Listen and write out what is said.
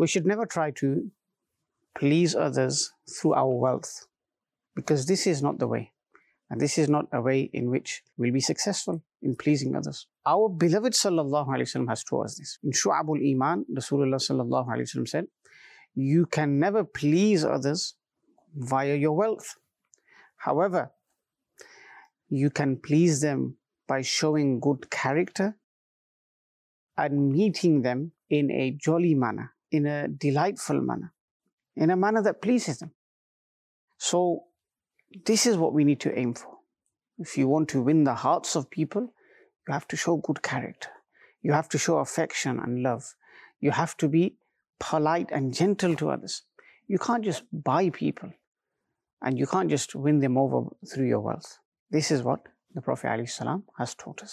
We should never try to please others through our wealth, because this is not the way. And this is not a way in which we'll be successful in pleasing others. Our beloved Sallallahu Alaihi Wasallam has taught us this. In Shu'abul Iman, Rasulullah Sallallahu Alaihi Wasallam said, you can never please others via your wealth. However, you can please them by showing good character and meeting them in a jolly manner, in a delightful manner, in a manner that pleases them. So, this is what we need to aim for. If you want to win the hearts of people, you have to show good character. You have to show affection and love. You have to be polite and gentle to others. You can't just buy people, and you can't just win them over through your wealth. This is what the Prophet ﷺ has taught us.